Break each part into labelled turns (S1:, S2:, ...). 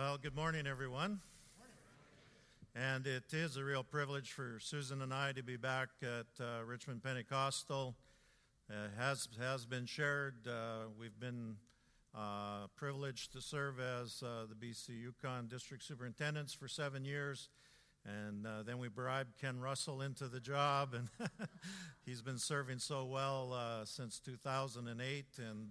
S1: Well, good morning, everyone. And it is a real privilege for Susan and I to be back at Richmond Pentecostal. Has been shared. We've been privileged to serve as the BC Yukon District Superintendents for 7 years. And then we bribed Ken Russell into the job, and he's been serving so well since 2008. And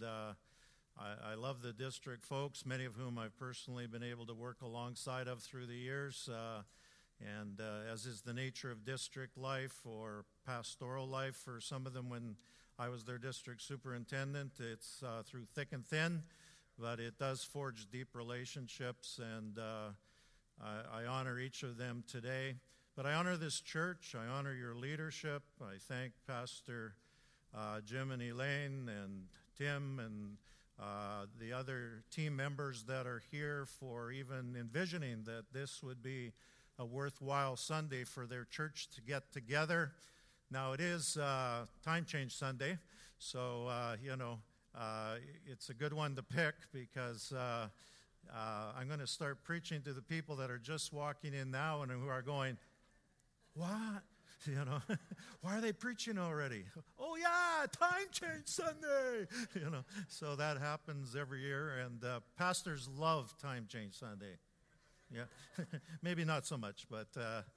S1: I love the district folks, many of whom I've personally been able to work alongside of through the years. And as is the nature of district life or pastoral life for some of them when I was their district superintendent, it's through thick and thin, but it does forge deep relationships, and I honor each of them today. But I honor this church. I honor your leadership. I thank Pastor Jim and Elaine and Tim and the other team members that are here for even envisioning that this would be a worthwhile Sunday for their church to get together. Now, it is Time Change Sunday, so, it's a good one to pick because I'm going to start preaching to the people that are just walking in now and who are going, what? Why are they preaching already? Oh, yeah, Time Change Sunday. So that happens every year, and pastors love Time Change Sunday. Yeah, maybe not so much, but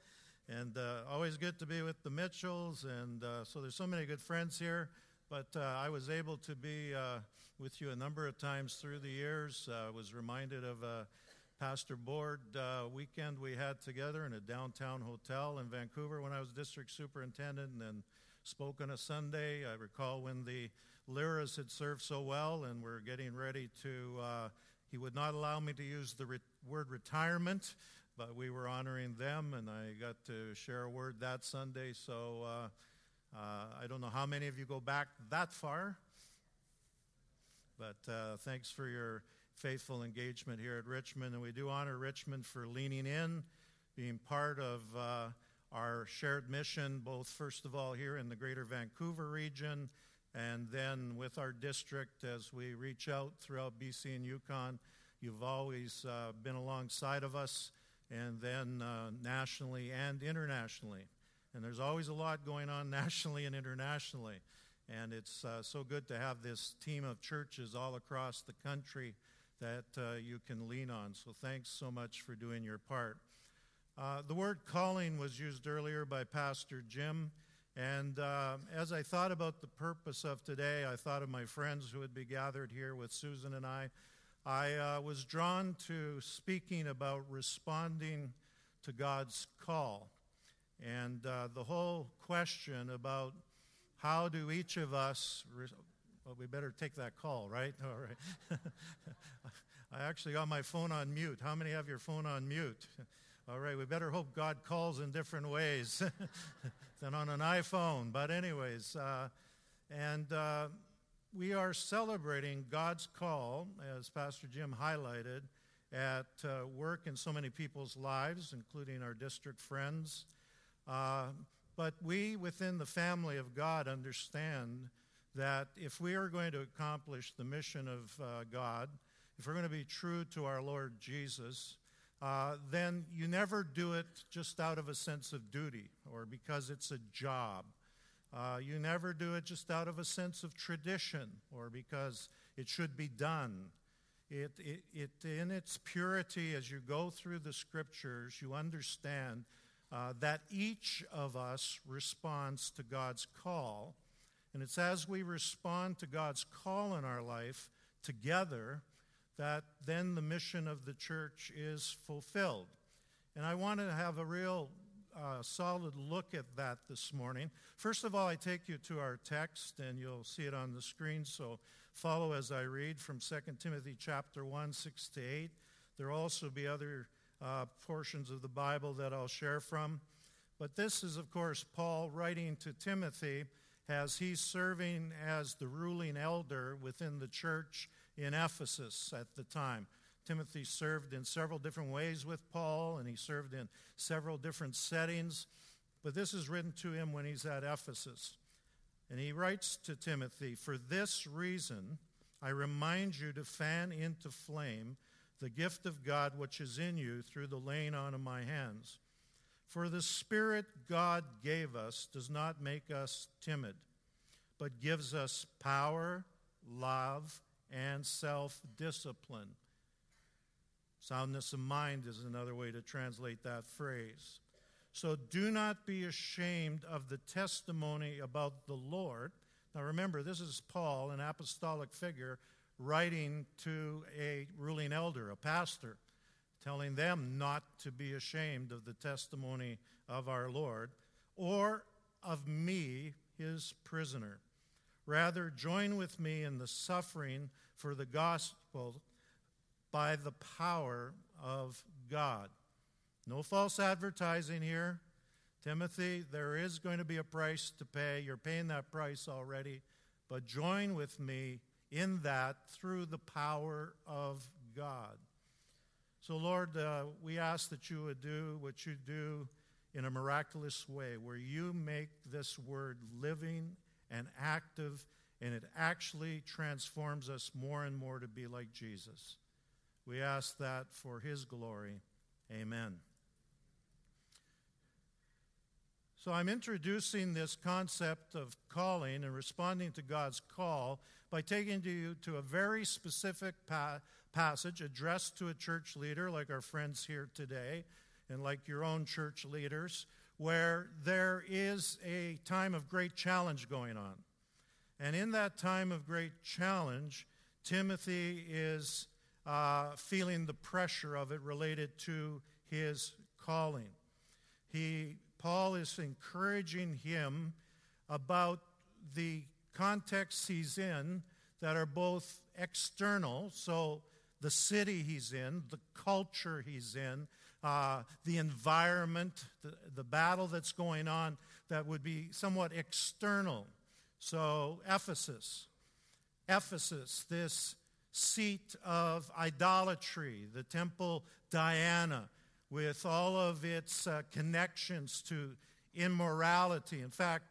S1: always good to be with the Mitchells, and so there's so many good friends here. But I was able to be with you a number of times through the years. I was reminded of a pastor board weekend we had together in a downtown hotel in Vancouver when I was district superintendent, and then spoke on a Sunday. I recall when the Lyras had served so well and were getting ready to, he would not allow me to use the word retirement, but we were honoring them, and I got to share a word that Sunday. So I don't know how many of you go back that far, but thanks for your faithful engagement here at Richmond. And we do honor Richmond for leaning in, being part of our shared mission, both first of all here in the greater Vancouver region, and then with our district as we reach out throughout BC and Yukon. You've always been alongside of us, and then nationally and internationally. And there's always a lot going on nationally and internationally. And it's so good to have this team of churches all across the country that you can lean on. So thanks so much for doing your part. The word calling was used earlier by Pastor Jim. And as I thought about the purpose of today, I thought of my friends who would be gathered here with Susan and I. I was drawn to speaking about responding to God's call. And the whole question about how do each of us, well, we better take that call, right? All right. I actually got my phone on mute. How many have your phone on mute? All right, we better hope God calls in different ways than on an iPhone. But anyways, we are celebrating God's call, as Pastor Jim highlighted, at work in so many people's lives, including our district friends. But we, within the family of God, understand that if we are going to accomplish the mission of God, if we're going to be true to our Lord Jesus, then you never do it just out of a sense of duty or because it's a job. You never do it just out of a sense of tradition or because it should be done. It in its purity, as you go through the scriptures, you understand that each of us responds to God's call. And it's as we respond to God's call in our life together that then the mission of the church is fulfilled. And I want to have a real solid look at that this morning. First of all, I take you to our text, and you'll see it on the screen, so follow as I read from 2 Timothy chapter 1, 6 to 8. There will also be other portions of the Bible that I'll share from. But this is, of course, Paul writing to Timothy as he's serving as the ruling elder within the church in Ephesus at the time. Timothy served in several different ways with Paul, and he served in several different settings. But this is written to him when he's at Ephesus. And he writes to Timothy, "For this reason, I remind you to fan into flame the gift of God which is in you through the laying on of my hands. For the Spirit God gave us does not make us timid, but gives us power, love, and self-discipline. Soundness of mind is another way to translate that phrase. So do not be ashamed of the testimony about the Lord. Now remember, this is Paul, an apostolic figure, writing to a ruling elder, a pastor, telling them not to be ashamed of the testimony of our Lord, or of me, his prisoner. Rather, join with me in the suffering for the gospel by the power of God. No false advertising here. Timothy, there is going to be a price to pay. You're paying that price already. But join with me in that through the power of God. So, Lord, we ask that you would do what you do in a miraculous way, where you make this word living and active, and it actually transforms us more and more to be like Jesus. We ask that for his glory. Amen. So I'm introducing this concept of calling and responding to God's call by taking you to a very specific passage addressed to a church leader like our friends here today and like your own church leaders, where there is a time of great challenge going on. And in that time of great challenge, Timothy is feeling the pressure of it related to his calling. Paul is encouraging him about the contexts he's in that are both external, so the city he's in, the culture he's in, the environment, the battle that's going on that would be somewhat external. So Ephesus, this seat of idolatry, the temple Diana, with all of its connections to immorality. In fact,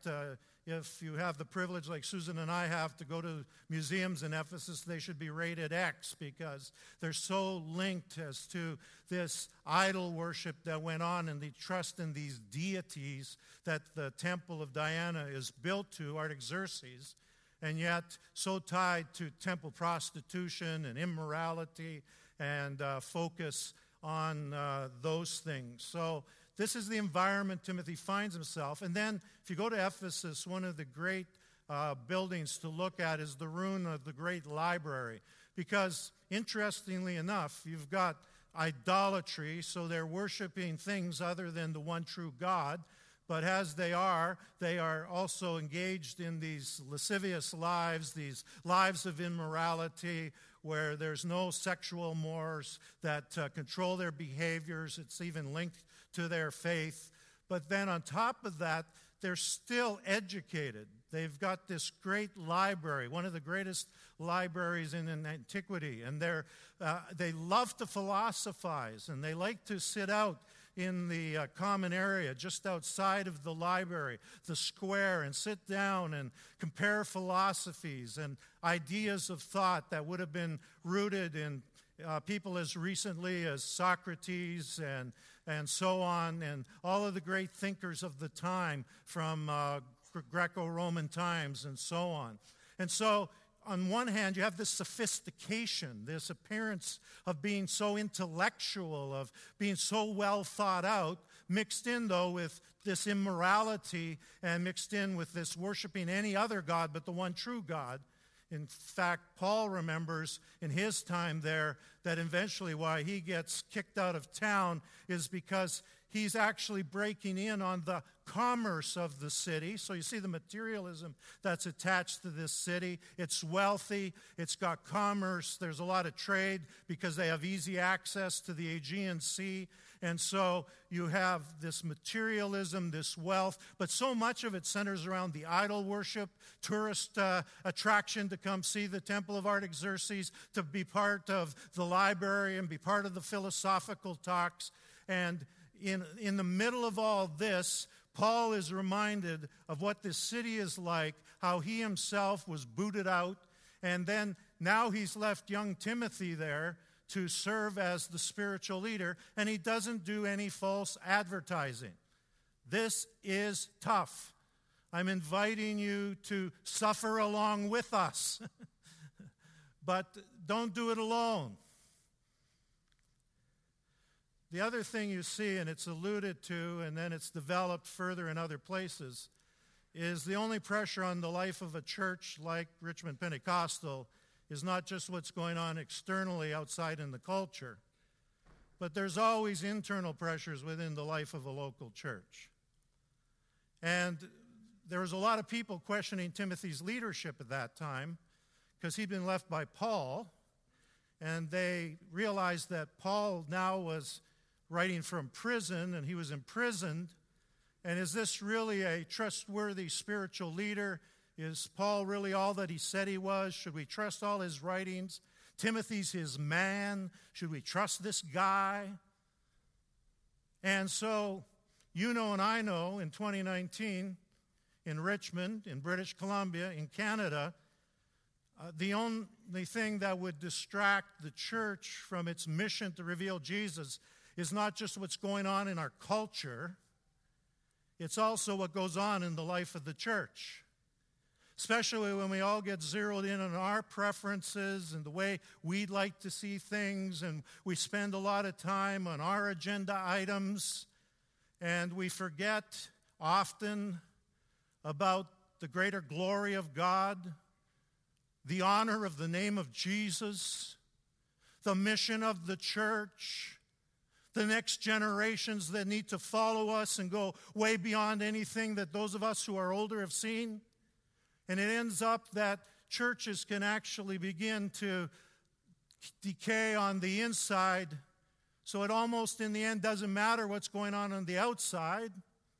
S1: if you have the privilege, like Susan and I have, to go to museums in Ephesus, they should be rated X because they're so linked as to this idol worship that went on and the trust in these deities that the temple of Diana is built to, Artaxerxes, and yet so tied to temple prostitution and immorality and focus on those things. So this is the environment Timothy finds himself. And then if you go to Ephesus, one of the great buildings to look at is the ruin of the great library. Because interestingly enough, you've got idolatry, so they're worshiping things other than the one true God. But as they are also engaged in these lascivious lives, these lives of immorality, where there's no sexual mores that control their behaviors. It's even linked to their faith. But then on top of that, they're still educated. They've got this great library, one of the greatest libraries in antiquity, and they love to philosophize, and they like to sit out in the common area just outside of the library, the square, and sit down and compare philosophies and ideas of thought that would have been rooted in people as recently as Socrates and so on, and all of the great thinkers of the time from Greco-Roman times and so on. And so on one hand, you have this sophistication, this appearance of being so intellectual, of being so well thought out, mixed in, though, with this immorality and mixed in with this worshiping any other God but the one true God. In fact, Paul remembers in his time there that eventually why he gets kicked out of town is because he's actually breaking in on the commerce of the city. So you see the materialism that's attached to this city. It's wealthy. It's got commerce. There's a lot of trade because they have easy access to the Aegean Sea. And so you have this materialism, this wealth, but so much of it centers around the idol worship, tourist attraction to come see the Temple of Artaxerxes, to be part of the library and be part of the philosophical talks. And in the middle of all this, Paul is reminded of what this city is like, how he himself was booted out, and then now he's left young Timothy there to serve as the spiritual leader, and he doesn't do any false advertising. This is tough. I'm inviting you to suffer along with us, but don't do it alone. The other thing you see, and it's alluded to, and then it's developed further in other places, is the only pressure on the life of a church like Richmond Pentecostal is not just what's going on externally outside in the culture, but there's always internal pressures within the life of a local church. And there was a lot of people questioning Timothy's leadership at that time because he'd been left by Paul, and they realized that Paul now was writing from prison, and he was imprisoned. And is this really a trustworthy spiritual leader? Is Paul really all that he said he was? Should we trust all his writings? Timothy's his man. Should we trust this guy? And so, you know and I know, in 2019, in Richmond, in British Columbia, in Canada, the only thing that would distract the church from its mission to reveal Jesus is not just what's going on in our culture, it's also what goes on in the life of the church. Especially when we all get zeroed in on our preferences and the way we'd like to see things, and we spend a lot of time on our agenda items, and we forget often about the greater glory of God, the honor of the name of Jesus, the mission of the church, the next generations that need to follow us and go way beyond anything that those of us who are older have seen. And it ends up that churches can actually begin to decay on the inside, so it almost in the end doesn't matter what's going on the outside.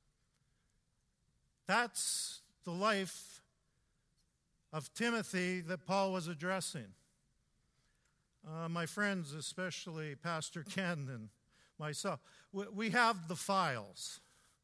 S1: That's the life of Timothy that Paul was addressing. My friends, especially Pastor Ken and myself, we have the files.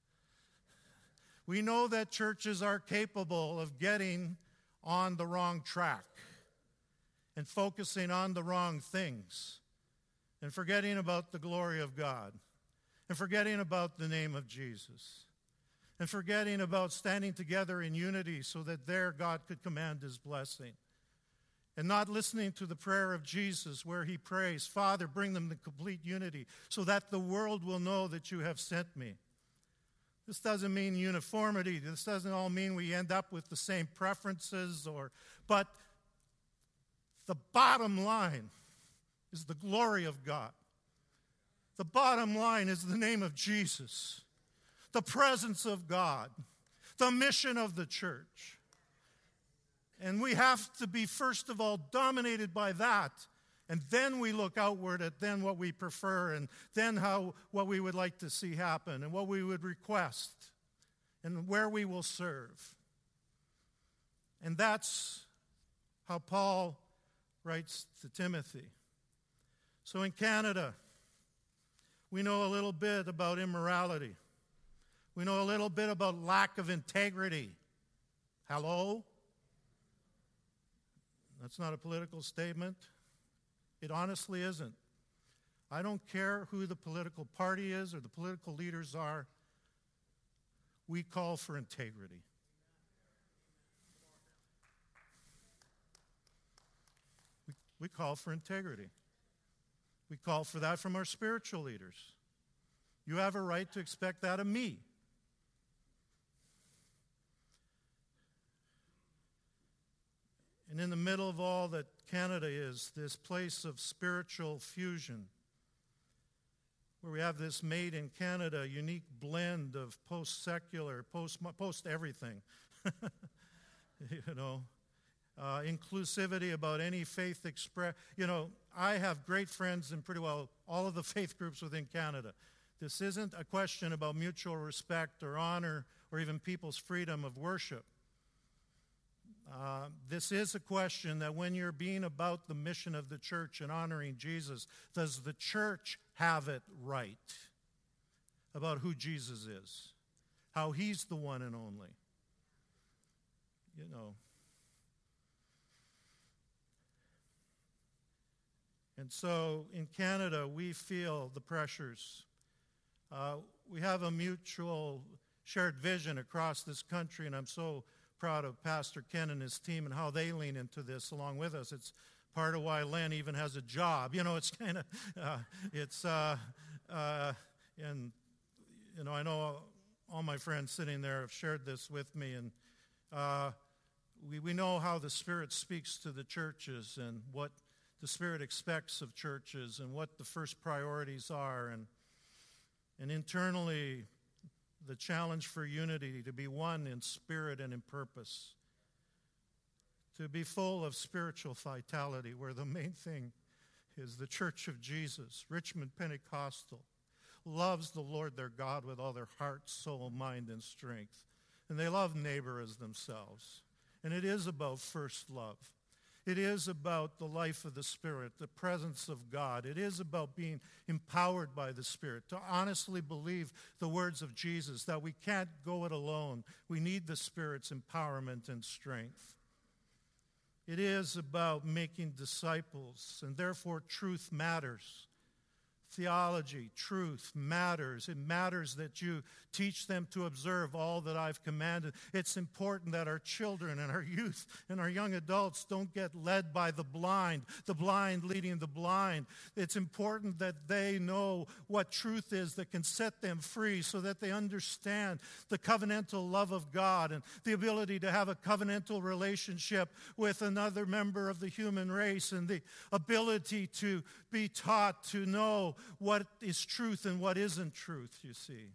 S1: We know that churches are capable of getting on the wrong track and focusing on the wrong things and forgetting about the glory of God and forgetting about the name of Jesus and forgetting about standing together in unity so that there God could command his blessing, and not listening to the prayer of Jesus where he prays, Father, bring them to complete unity so that the world will know that you have sent me. This doesn't mean uniformity. This doesn't all mean we end up with the same preferences, but the bottom line is the glory of God. The bottom line is the name of Jesus, the presence of God, the mission of the church. And we have to be, first of all, dominated by that. And then we look outward at then what we prefer, and then what we would like to see happen, and what we would request, and where we will serve. And that's how Paul writes to Timothy. So in Canada, we know a little bit about immorality. We know a little bit about lack of integrity. Hello? That's not a political statement. It honestly isn't. I don't care who the political party is or the political leaders are. We call for integrity. We call for integrity. We call for that from our spiritual leaders. You have a right to expect that of me. And in the middle of all that Canada is, this place of spiritual fusion, where we have this made in Canada unique blend of post-secular, post-everything, inclusivity about any faith express. I have great friends in pretty well all of the faith groups within Canada. This isn't a question about mutual respect or honor or even people's freedom of worship. This is a question that when you're being about the mission of the church and honoring Jesus, does the church have it right about who Jesus is? How he's the one and only? And so in Canada, we feel the pressures. We have a mutual shared vision across this country, and I'm so proud of Pastor Ken and his team and how they lean into this along with us. It's part of why Len even has a job. It's kind of, and, I know all my friends sitting there have shared this with me, and we know how the Spirit speaks to the churches and what the Spirit expects of churches and what the first priorities are, and internally, the challenge for unity, to be one in spirit and in purpose, to be full of spiritual vitality, where the main thing is the Church of Jesus, Richmond Pentecostal, loves the Lord their God with all their heart, soul, mind, and strength. And they love neighbor as themselves. And it is about first love. It is about the life of the Spirit, the presence of God. It is about being empowered by the Spirit, to honestly believe the words of Jesus, that we can't go it alone. We need the Spirit's empowerment and strength. It is about making disciples, and therefore truth matters. Theology, truth matters. It matters that you teach them to observe all that I've commanded. It's important that our children and our youth and our young adults don't get led by the blind leading the blind. It's important that they know what truth is that can set them free, so that they understand the covenantal love of God and the ability to have a covenantal relationship with another member of the human race, and the ability to be taught to know what is truth and what isn't truth, you see.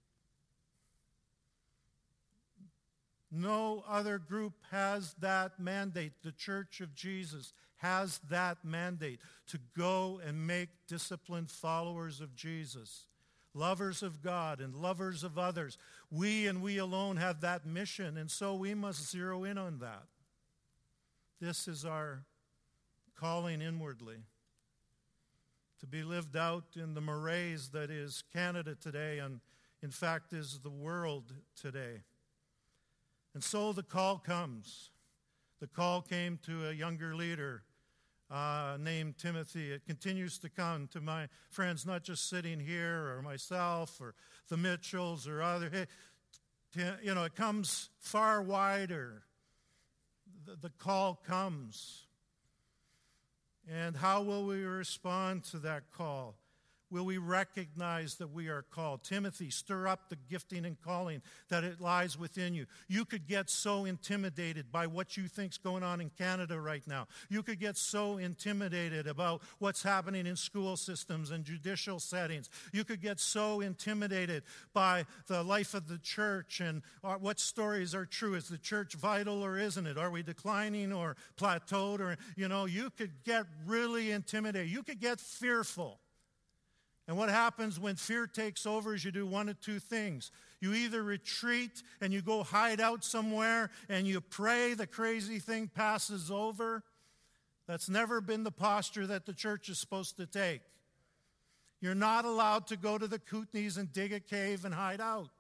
S1: No other group has that mandate. The Church of Jesus has that mandate to go and make disciplined followers of Jesus, lovers of God and lovers of others. We and we alone have that mission, and so we must zero in on that. This is our calling inwardly, to be lived out in the mores that is Canada today, and in fact is the world today. And so the call comes. The call came to a younger leader named Timothy. It continues to come to my friends, not just sitting here, or myself, or the Mitchells, or other. It comes far wider. The call comes. And how will we respond to that call? Will we recognize that we are called? Timothy, stir up the gifting and calling that it lies within you. You could get so intimidated by what you think's going on in Canada right now. You could get so intimidated about what's happening in school systems and judicial settings. You could get so intimidated by the life of the church and what stories are true. Is the church vital or isn't it? Are we declining or plateaued? Or, you could get really intimidated. You could get fearful. And what happens when fear takes over is you do one of two things. You either retreat and you go hide out somewhere and you pray the crazy thing passes over. That's never been the posture that the church is supposed to take. You're not allowed to go to the Kootenays and dig a cave and hide out.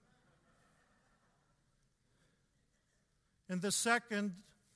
S1: And the second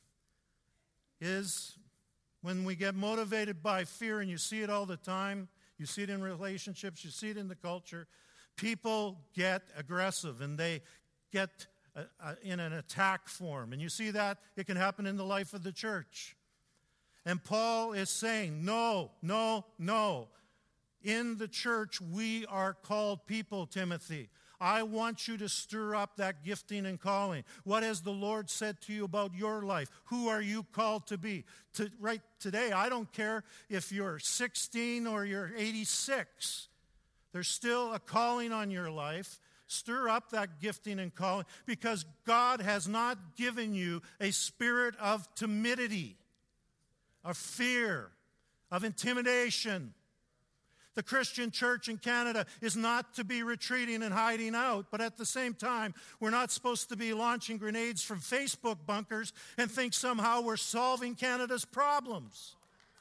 S1: is when we get motivated by fear, and you see it all the time. You see it in relationships. You see it in the culture. People get aggressive, and they get in an attack form. And you see that it can happen in the life of the church. And Paul is saying, no, no, no. In the church, we are called people, Timothy. I want you to stir up that gifting and calling. What has the Lord said to you about your life? Who are you called to be? Right today, I don't care if you're 16 or you're 86. There's still a calling on your life. Stir up that gifting and calling, because God has not given you a spirit of timidity, of fear, of intimidation. The Christian church in Canada is not to be retreating and hiding out, but at the same time, we're not supposed to be launching grenades from Facebook bunkers and think somehow we're solving Canada's problems.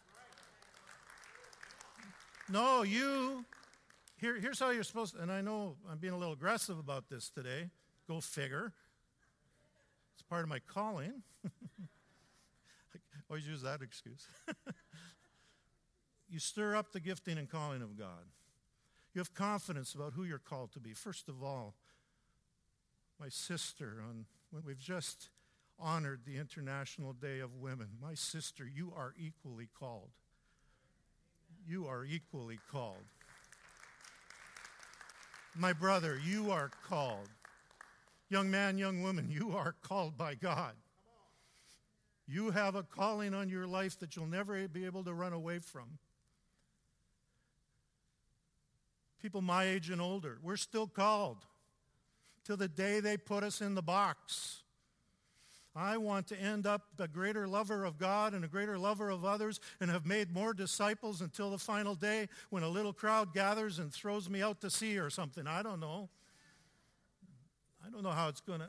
S1: No, here's how you're supposed to, and I know I'm being a little aggressive about this today. Go figure. It's part of my calling. I always use that excuse. you stir up the gifting and calling of God. You have confidence about who you're called to be. First of all, my sister, when we've just honored the International Day of Women, my sister, you are equally called. You are equally called. My brother, you are called. Young man, young woman, you are called by God. You have a calling on your life that you'll never be able to run away from. People my age and older, we're still called till the day they put us in the box. I want to end up a greater lover of God and a greater lover of others and have made more disciples until the final day when a little crowd gathers and throws me out to sea or something. I don't know. I don't know how it's going to.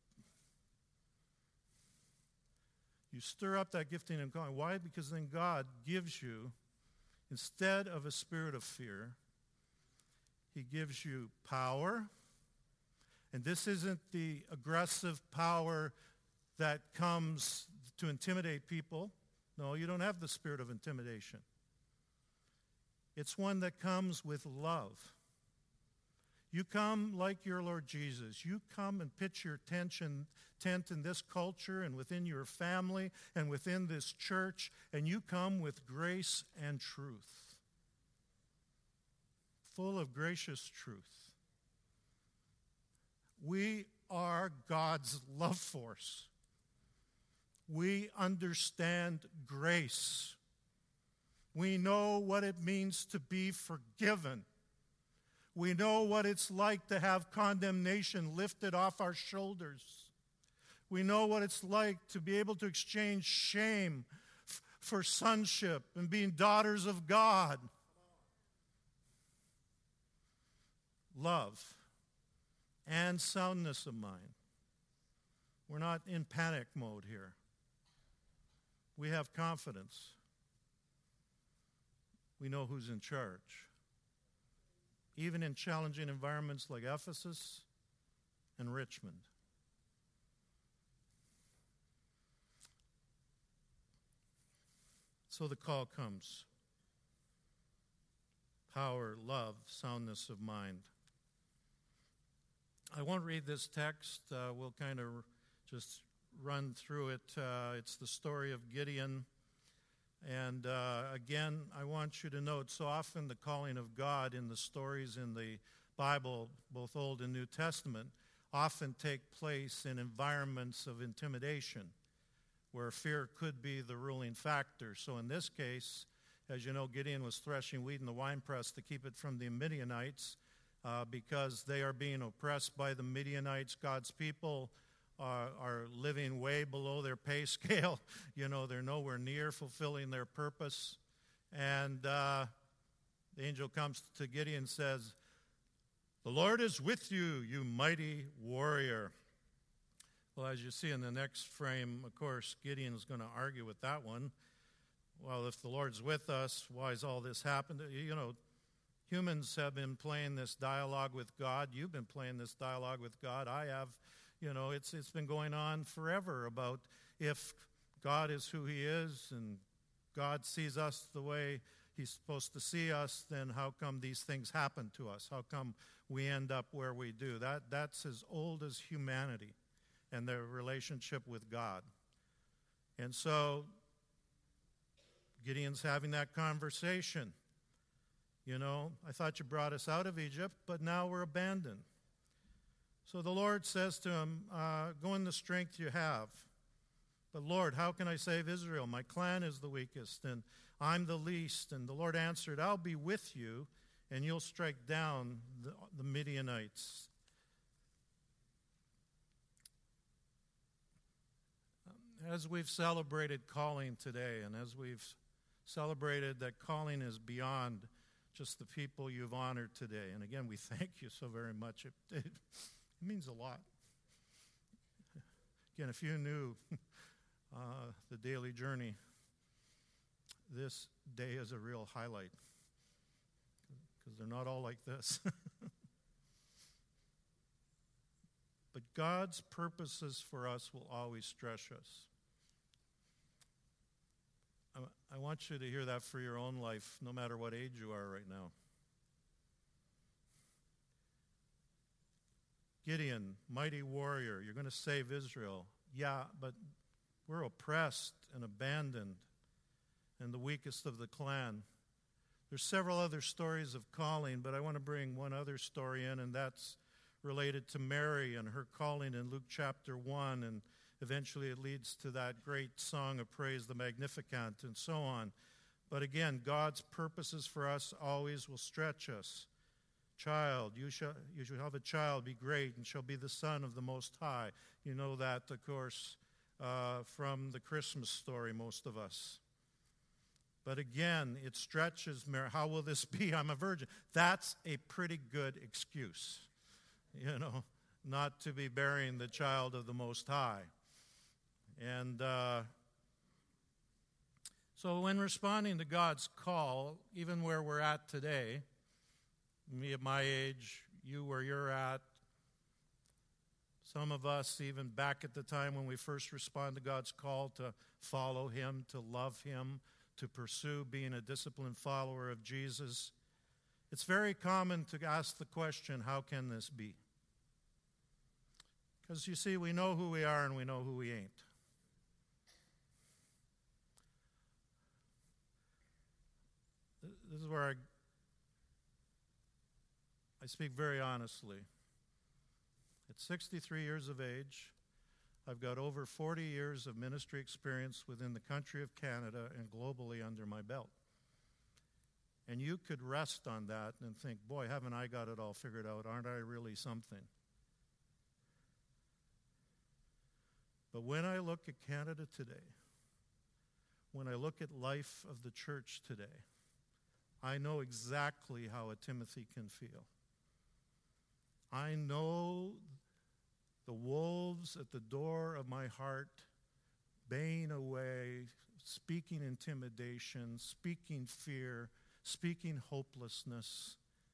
S1: You stir up that gifting and calling. Why? Because then God gives you, instead of a spirit of fear, he gives you power. And this isn't the aggressive power that comes to intimidate people. No, you don't have the spirit of intimidation. It's one that comes with love. You come like your Lord Jesus. You come and pitch your tent in this culture and within your family and within this church, and you come with grace and truth. Full of gracious truth. We are God's love force. We understand grace. We know what it means to be forgiven. We know what it's like to have condemnation lifted off our shoulders. We know what it's like to be able to exchange shame for sonship and being daughters of God. Love and soundness of mind. We're not in panic mode here. We have confidence. We know who's in charge. Even in challenging environments like Ephesus and Richmond. So the call comes. Power, love, soundness of mind. I won't read this text. We'll kind of just run through it. It's the story of Gideon. And again, I want you to note, so often the calling of God in the stories in the Bible, both Old and New Testament, often take place in environments of intimidation, where fear could be the ruling factor. So in this case, as you know, Gideon was threshing wheat in the winepress to keep it from the Midianites, because they are being oppressed by the Midianites. God's people are living way below their pay scale. You know, they're nowhere near fulfilling their purpose. And the angel comes to Gideon and says, "The Lord is with you, you mighty warrior." Well, as you see in the next frame, of course, Gideon is going to argue with that one. Well, if the Lord's with us, why has all this happened? You know, humans have been playing this dialogue with God. You've been playing this dialogue with God. I have. You know, it's been going on forever about if God is who he is and God sees us the way he's supposed to see us, then how come these things happen to us? How come we end up where we do? That's as old as humanity and their relationship with God. And so Gideon's having that conversation. You know, I thought you brought us out of Egypt, but now we're abandoned. So the Lord says to him, go in the strength you have. But Lord, how can I save Israel? My clan is the weakest, and I'm the least. And the Lord answered, I'll be with you, and you'll strike down the Midianites. As we've celebrated calling today, and as we've celebrated that calling is beyond just the people you've honored today. And again, we thank you so very much. It means a lot. Again, if you knew the daily journey, this day is a real highlight because they're not all like this. But God's purposes for us will always stretch us. I want you to hear that for your own life, no matter what age you are right now. Gideon, mighty warrior, you're going to save Israel. Yeah, but we're oppressed and abandoned and the weakest of the clan. There's several other stories of calling, but I want to bring one other story in, and that's related to Mary and her calling in Luke chapter 1, and eventually it leads to that great song of praise, the Magnificat, and so on. But again, God's purposes for us always will stretch us. Child, you shall have a child, be great, and shall be the Son of the Most High. You know that, of course, from the Christmas story, most of us. But again, it stretches Mary. How will this be? I'm a virgin. That's a pretty good excuse, not to be bearing the child of the Most High. And so when responding to God's call, even where we're at today, me at my age, you where you're at, some of us even back at the time when we first respond to God's call to follow Him, to love Him, to pursue being a disciplined follower of Jesus, it's very common to ask the question, how can this be? Because you see, we know who we are and we know who we ain't. This is where I speak very honestly. At 63 years of age, I've got over 40 years of ministry experience within the country of Canada and globally under my belt. And you could rest on that and think, boy, haven't I got it all figured out? Aren't I really something? But when I look at Canada today, when I look at life of the church today, I know exactly how a Timothy can feel. I know the wolves at the door of my heart baying away, speaking intimidation, speaking fear, speaking hopelessness.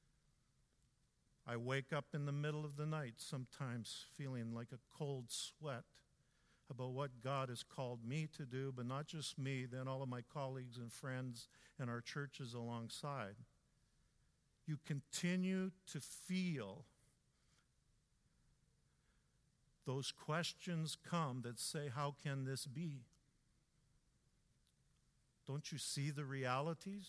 S1: I wake up in the middle of the night sometimes feeling like a cold sweat about what God has called me to do, but not just me, then all of my colleagues and friends and our churches alongside. You continue to feel those questions come that say, how can this be? Don't you see the realities?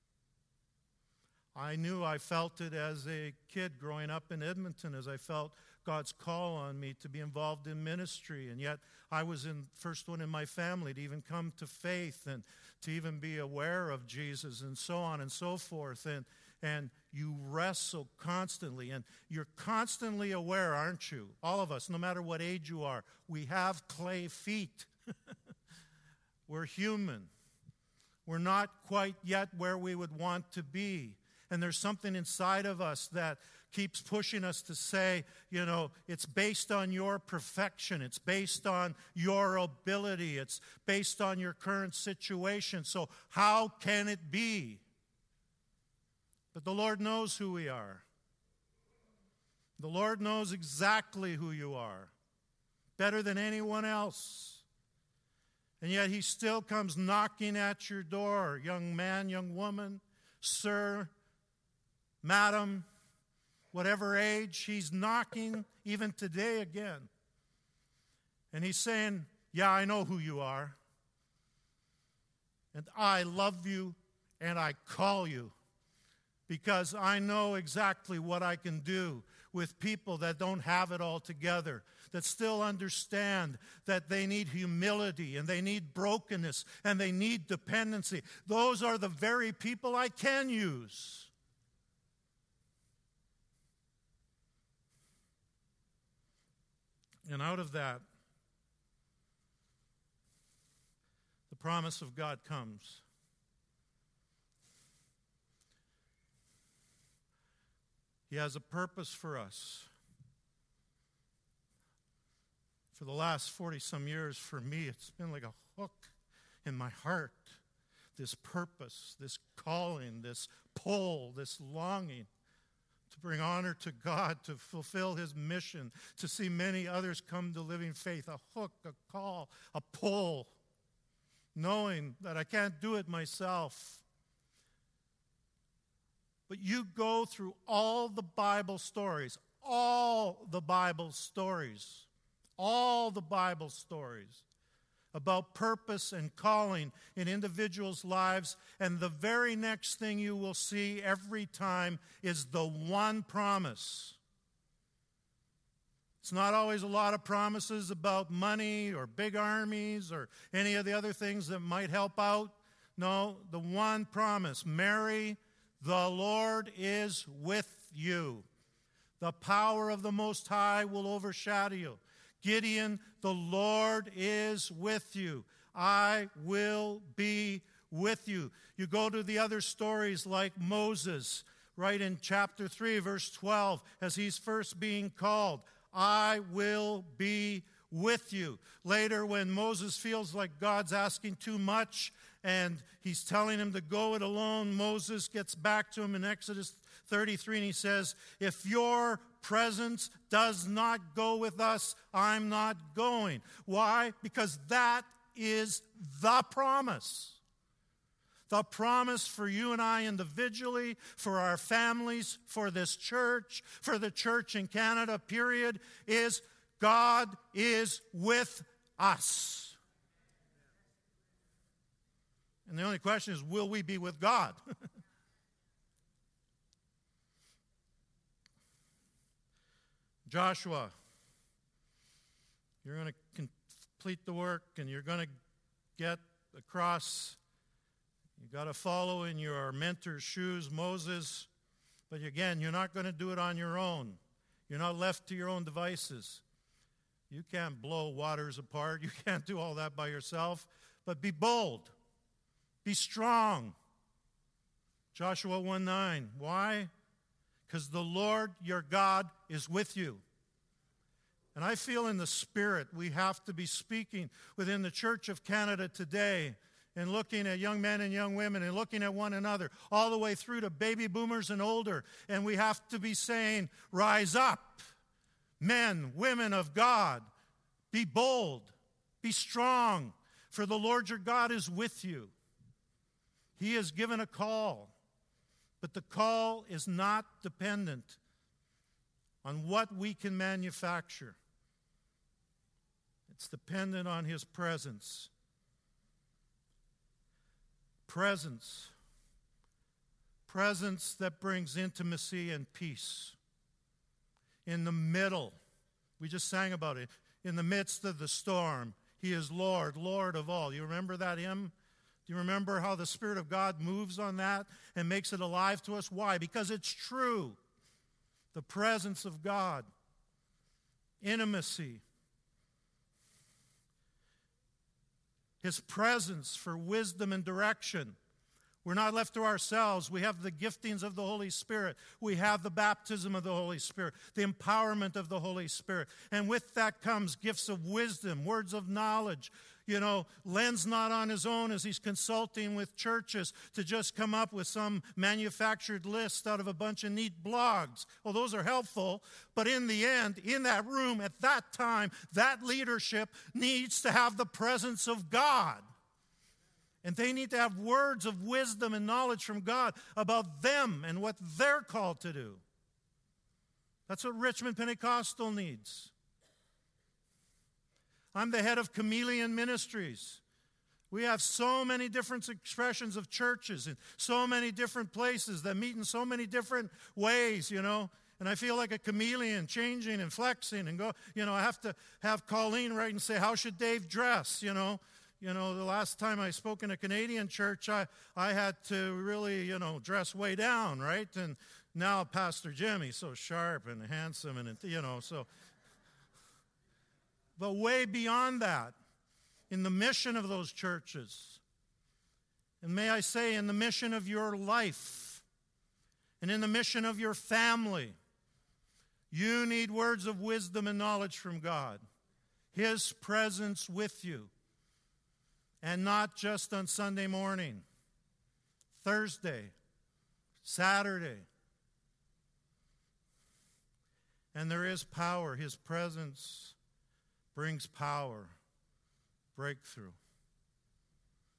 S1: I felt it as a kid growing up in Edmonton, as I felt God's call on me to be involved in ministry. And yet I was the first one in my family to even come to faith and to even be aware of Jesus and so on and so forth. And you wrestle constantly, and you're constantly aware, aren't you? All of us, no matter what age you are, we have clay feet. We're human. We're not quite yet where we would want to be. And there's something inside of us that keeps pushing us to say, it's based on your perfection. It's based on your ability. It's based on your current situation. So how can it be? But the Lord knows who we are. The Lord knows exactly who you are, better than anyone else. And yet He still comes knocking at your door, young man, young woman, sir, madam, whatever age. He's knocking even today again. And He's saying, yeah, I know who you are. And I love you and I call you. Because I know exactly what I can do with people that don't have it all together, that still understand that they need humility and they need brokenness and they need dependency. Those are the very people I can use. And out of that, the promise of God comes. He has a purpose for us. For the last 40-some years, for me, it's been like a hook in my heart. This purpose, this calling, this pull, this longing to bring honor to God, to fulfill His mission, to see many others come to living faith. A hook, a call, a pull. knowing that I can't do it myself. But you go through all the Bible stories, all the Bible stories about purpose and calling in individuals' lives, and the very next thing you will see every time is the one promise. It's not always a lot of promises about money or big armies or any of the other things that might help out. No, the one promise: Mary, the Lord is with you. The power of the Most High will overshadow you. Gideon, the Lord is with you. I will be with you. You go to the other stories like Moses, right in chapter 3, verse 12, as he's first being called. I will be with you. Later, when Moses feels like God's asking too much and he's telling him to go it alone, Moses gets back to him in Exodus 33 and he says, if your presence does not go with us, I'm not going. Why? Because that is the promise. The promise for you and I individually, for our families, for this church, for the church in Canada, period, is God is with us. And the only question is, will we be with God? Joshua, you're going to complete the work and you're going to get across. You've got to follow in your mentor's shoes, Moses. But again, you're not going to do it on your own. You're not left to your own devices. You can't blow waters apart. You can't do all that by yourself. But be bold. Be strong. Joshua 1:9. Why? Because the Lord your God is with you. And I feel in the Spirit we have to be speaking within the Church of Canada today and looking at young men and young women and looking at one another all the way through to baby boomers and older. And we have to be saying, rise up, men, women of God. Be bold. Be strong. For the Lord your God is with you. He has given a call. But the call is not dependent on what we can manufacture. It's dependent on His presence. Presence. Presence that brings intimacy and peace. In the middle, we just sang about it, in the midst of the storm, He is Lord, Lord of all. You remember that hymn? Do you remember how the Spirit of God moves on that and makes it alive to us? Why? Because it's true. The presence of God. Intimacy. His presence for wisdom and direction. We're not left to ourselves. We have the giftings of the Holy Spirit. We have the baptism of the Holy Spirit, the empowerment of the Holy Spirit. And with that comes gifts of wisdom, words of knowledge. You know, Len's not on his own as he's consulting with churches to just come up with some manufactured list out of a bunch of neat blogs. Well, those are helpful, but in the end, in that room at that time, that leadership needs to have the presence of God. And they need to have words of wisdom and knowledge from God about them and what they're called to do. That's what Richmond Pentecostal needs. I'm the head of Chameleon Ministries. We have so many different expressions of churches in so many different places that meet in so many different ways, you know. And I feel like a chameleon, changing and flexing and go, you know, I have to have Colleen write and say, how should Dave dress, you know? You know, the last time I spoke in a Canadian church, I had to really, you know, dress way down, right? And now Pastor Jim, he's so sharp and handsome and, you know, so. But way beyond that, in the mission of those churches, and may I say in the mission of your life, and in the mission of your family, you need words of wisdom and knowledge from God. His presence with you. And not just on Sunday morning, Thursday, Saturday. And there is power. His presence brings power, breakthrough.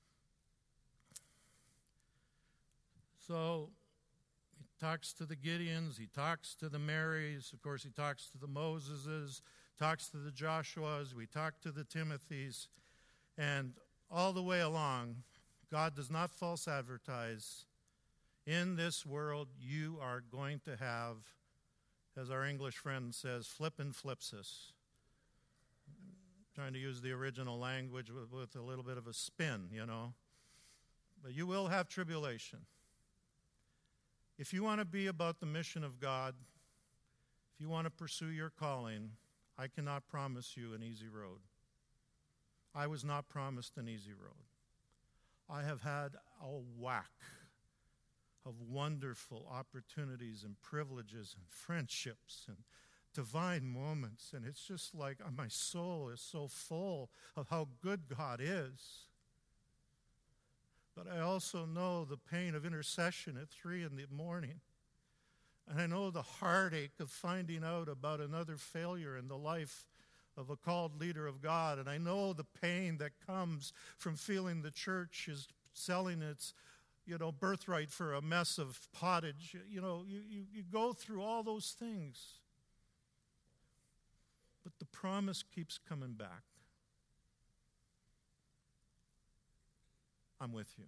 S1: So he talks to the Gideons, he talks to the Marys, of course he talks to the Moseses, talks to the Joshuas, we talk to the Timothys, and all the way along, God does not false advertise. In this world, you are going to have, as our English friend says, flippin' flipsis. Trying to use the original language with a little bit of a spin, you know. But you will have tribulation. If you want to be about the mission of God, if you want to pursue your calling, I cannot promise you an easy road. I was not promised an easy road. I have had a whack of wonderful opportunities and privileges and friendships and divine moments, and it's just like my soul is so full of how good God is. But I also know the pain of intercession at 3 in the morning. And I know the heartache of finding out about another failure in the life of a called leader of God. And I know the pain that comes from feeling the church is selling its, birthright for a mess of pottage. You go through all those things. But the promise keeps coming back. I'm with you.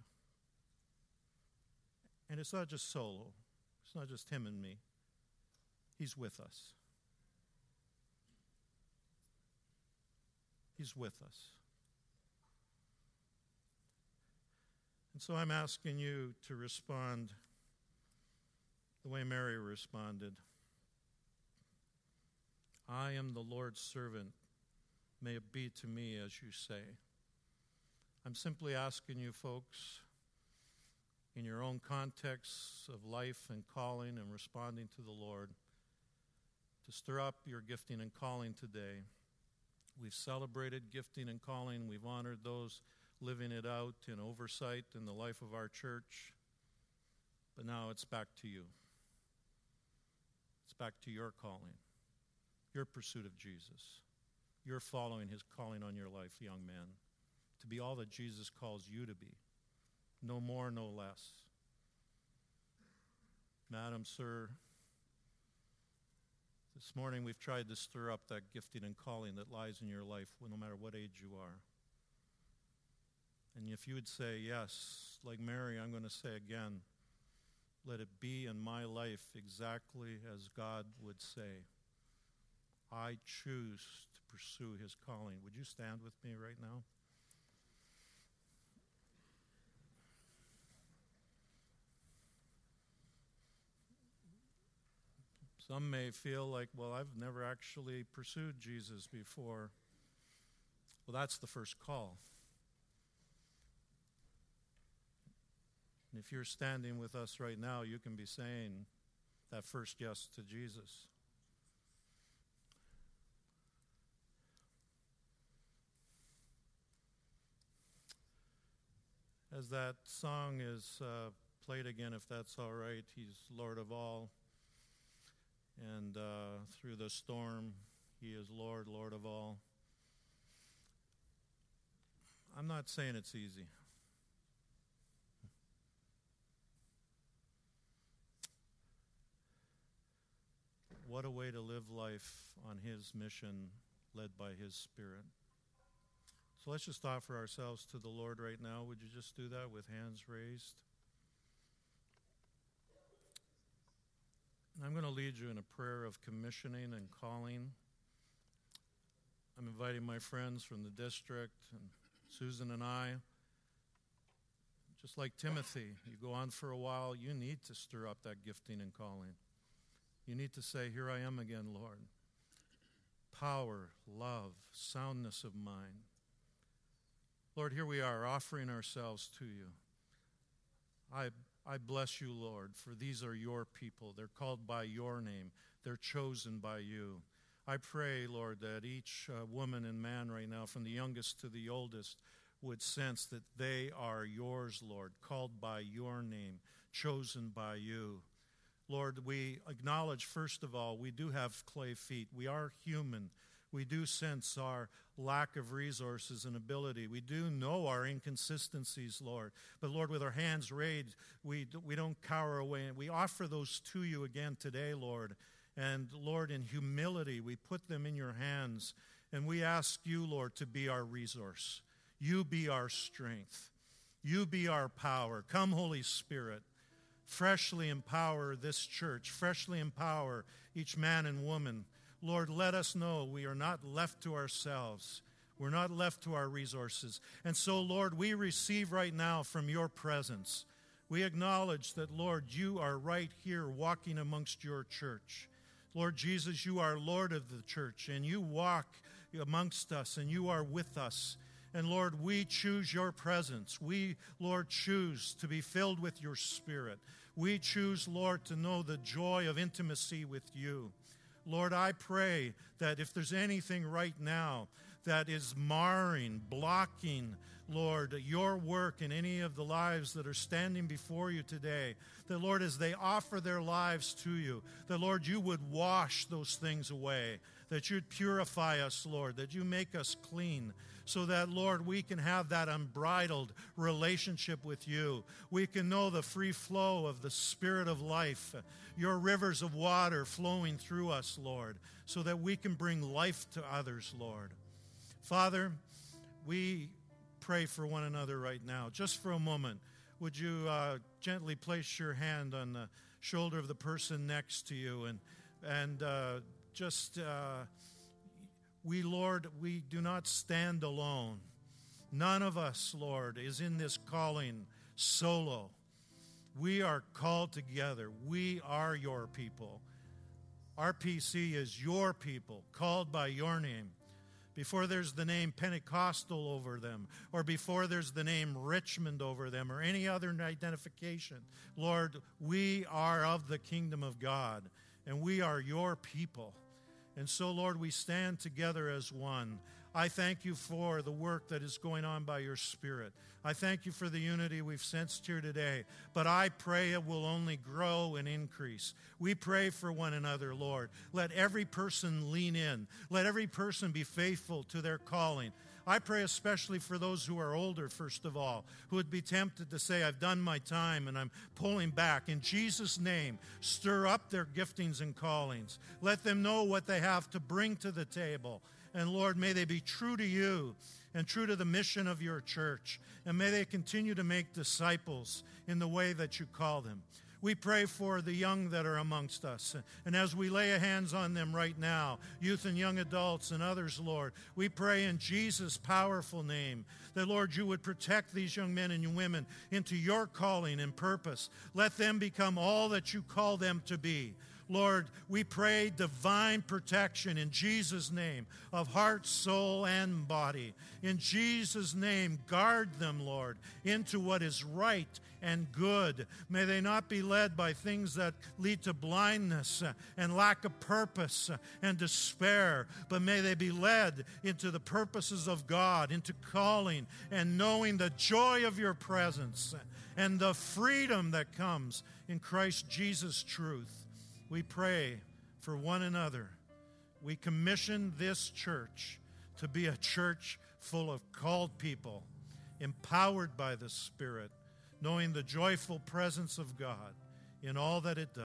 S1: And it's not just solo. It's not just him and me. He's with us. He's with us. And so I'm asking you to respond the way Mary responded. I am the Lord's servant. May it be to me as you say. I'm simply asking you folks, in your own contexts of life and calling and responding to the Lord, to stir up your gifting and calling today. We've celebrated gifting and calling. We've honored those living it out in oversight in the life of our church. But now it's back to you. It's back to your calling, your pursuit of Jesus, your following his calling on your life, young man, to be all that Jesus calls you to be, no more, no less. Madam, sir, this morning we've tried to stir up that gifting and calling that lies in your life, no matter what age you are. And if you would say, yes, like Mary, I'm going to say again, let it be in my life exactly as God would say. I choose to pursue his calling. Would you stand with me right now? Some may feel like, well, I've never actually pursued Jesus before. Well, that's the first call. And if you're standing with us right now, you can be saying that first yes to Jesus. As that song is played again, if that's all right, he's Lord of all. And through the storm, he is Lord, Lord of all. I'm not saying it's easy. What a way to live life on his mission, led by his Spirit. So let's just offer ourselves to the Lord right now. Would you just do that with hands raised? I'm going to lead you in a prayer of commissioning and calling. I'm inviting my friends from the district, and Susan and I, just like Timothy, you go on for a while, you need to stir up that gifting and calling. You need to say, here I am again, Lord. Power, love, soundness of mind. Lord, here we are offering ourselves to you. I bless you, Lord, for these are your people. They're called by your name. They're chosen by you. I pray, Lord, that each woman and man right now, from the youngest to the oldest, would sense that they are yours, Lord, called by your name, chosen by you. Lord, we acknowledge, first of all, we do have clay feet. We are human. We do sense our lack of resources and ability. We do know our inconsistencies, Lord. But, Lord, with our hands raised, we don't cower away. We offer those to you again today, Lord. And, Lord, in humility, we put them in your hands. And we ask you, Lord, to be our resource. You be our strength. You be our power. Come, Holy Spirit. Freshly empower this church. Freshly empower each man and woman. Lord, let us know we are not left to ourselves. We're not left to our resources. And so, Lord, we receive right now from your presence. We acknowledge that, Lord, you are right here walking amongst your church. Lord Jesus, you are Lord of the church, and you walk amongst us, and you are with us. And, Lord, we choose your presence. We, Lord, choose to be filled with your Spirit. We choose, Lord, to know the joy of intimacy with you. Lord, I pray that if there's anything right now that is marring, blocking, Lord, your work in any of the lives that are standing before you today, that, Lord, as they offer their lives to you, that, Lord, you would wash those things away, that you'd purify us, Lord, that you make us clean, so that, Lord, we can have that unbridled relationship with you. We can know the free flow of the Spirit of life, your rivers of water flowing through us, Lord, so that we can bring life to others, Lord. Father, we pray for one another right now. Just for a moment, would you gently place your hand on the shoulder of the person next to you and we, Lord, we do not stand alone. None of us, Lord, is in this calling solo. We are called together. We are your people. RPC is your people, called by your name. Before there's the name Pentecostal over them, or before there's the name Richmond over them, or any other identification, Lord, we are of the kingdom of God, and we are your people. And so, Lord, we stand together as one. I thank you for the work that is going on by your Spirit. I thank you for the unity we've sensed here today. But I pray it will only grow and increase. We pray for one another, Lord. Let every person lean in. Let every person be faithful to their calling. I pray especially for those who are older, first of all, who would be tempted to say, I've done my time and I'm pulling back. In Jesus' name, stir up their giftings and callings. Let them know what they have to bring to the table. And Lord, may they be true to you and true to the mission of your church. And may they continue to make disciples in the way that you call them. We pray for the young that are amongst us. And as we lay hands on them right now, youth and young adults and others, Lord, we pray in Jesus' powerful name that, Lord, you would protect these young men and women into your calling and purpose. Let them become all that you call them to be. Lord, we pray divine protection in Jesus' name of heart, soul, and body. In Jesus' name, guard them, Lord, into what is right and good. May they not be led by things that lead to blindness and lack of purpose and despair, but may they be led into the purposes of God, into calling and knowing the joy of your presence and the freedom that comes in Christ Jesus' truth. We pray for one another. We commission this church to be a church full of called people, empowered by the Spirit, knowing the joyful presence of God in all that it does.